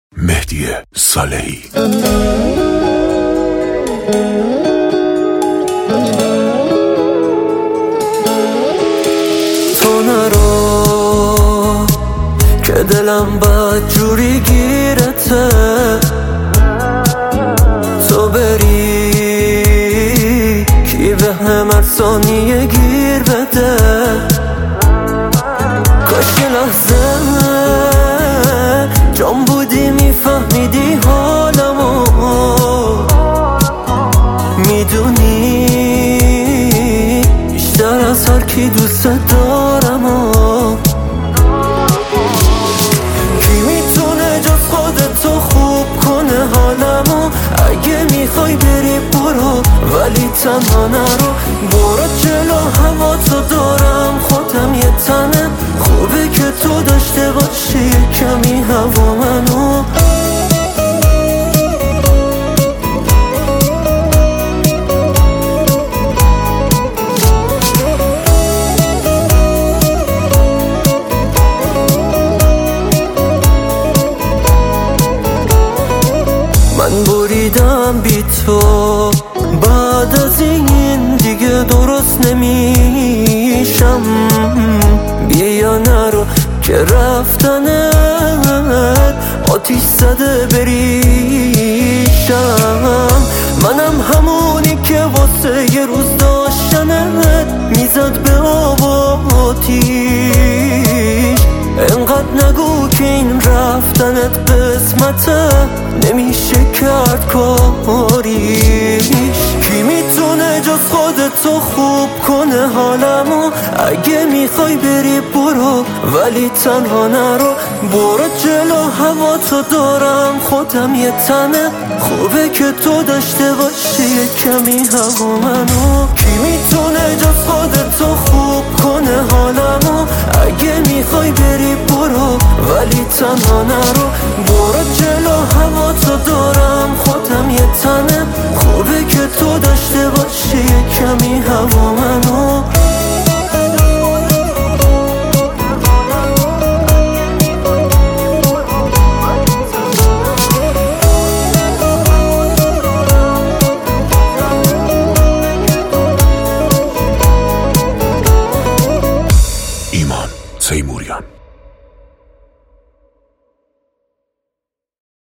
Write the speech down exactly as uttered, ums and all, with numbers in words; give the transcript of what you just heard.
مهدی صالحی. تو نرو که دلم بد جوری گیرته، تو بری کی به هم هر ثانیه گیر بده. کاش یه لحظه جان بودی میفهمیدی حالمو، میدونی بیشتر از هر کی دوست دارمو. کی میتونه جز خودتو خوب کنه حالمو؟ اگه میخوای بری برو ولی تنها نرو. برو جلو هوا تو دارم خودم یه تنه، خوبه که تو داشته باشی یه کمی هوا منو. من بریدم بی تو، بعد از این دیگه درست نمیشم. بیا یا نرو که رفتنت آتیش زده بریشم. منم همونی که واسه یه روز داشتنت میزد به آب و آتیش. انقدر نگو که این رفتنت قسمته، نمیشه کرد کاریش. کی میتونه جز خودتو خوب کنه حالمو؟ اگه میخوای بری برو ولی تنها نرو. برو جلو هوا تو دارم خودم یه تنه، خوبه که تو داشته باشی یه کمی هوا منو. کی میتونه جز خودتو خوب کنه حالمو؟ اگه میخوای بری برو ولی تنها نرو. برو جلو هوا تو دارم خودم یه تنه، خوبه که تو داشته باشی یه کمی هوا منو.